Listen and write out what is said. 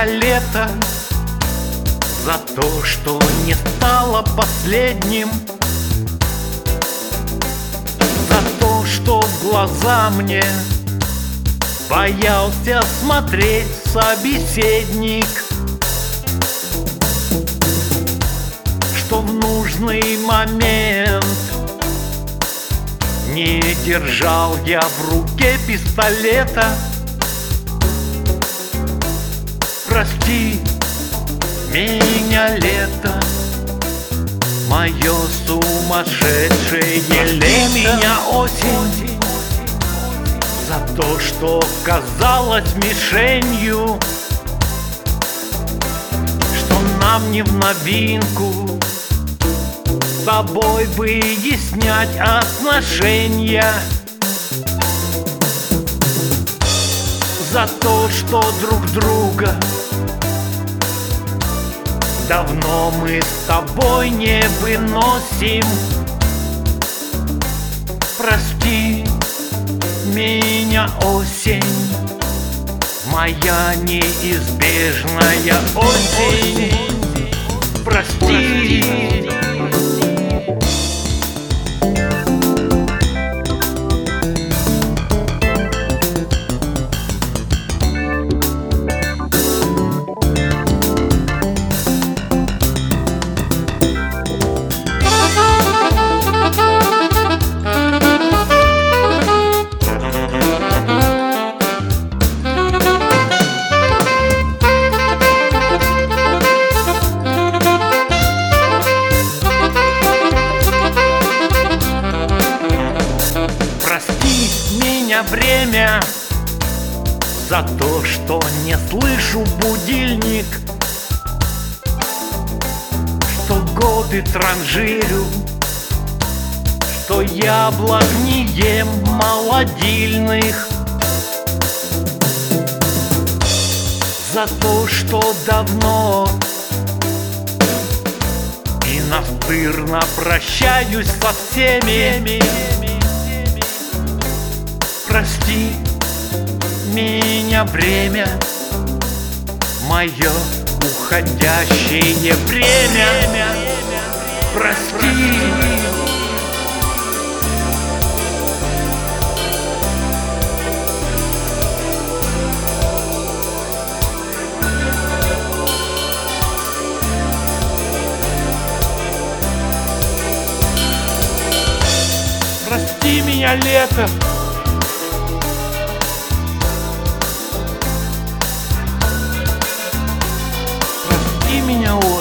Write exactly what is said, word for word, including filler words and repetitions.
меня лето за то, что не стало последним, за то, что в глаза мне боялся смотреть собеседник, что в нужный момент не держал я в руке пистолета. Прости меня, лето, мое сумасшедшее лето, меня осень, за то, что казалось мишенью, что нам не в новинку с тобой выяснять отношения, за то, что друг друга давно мы с тобой не выносим. Прости меня, осень, моя неизбежная осень. Прости. Время за то, что не слышу будильник, что годы транжирю, что яблок не ем молодильных, за то, что давно и настырно прощаюсь со всеми. Прости меня, время, мое уходящее время. Прости. Прости меня, лето, меня осень.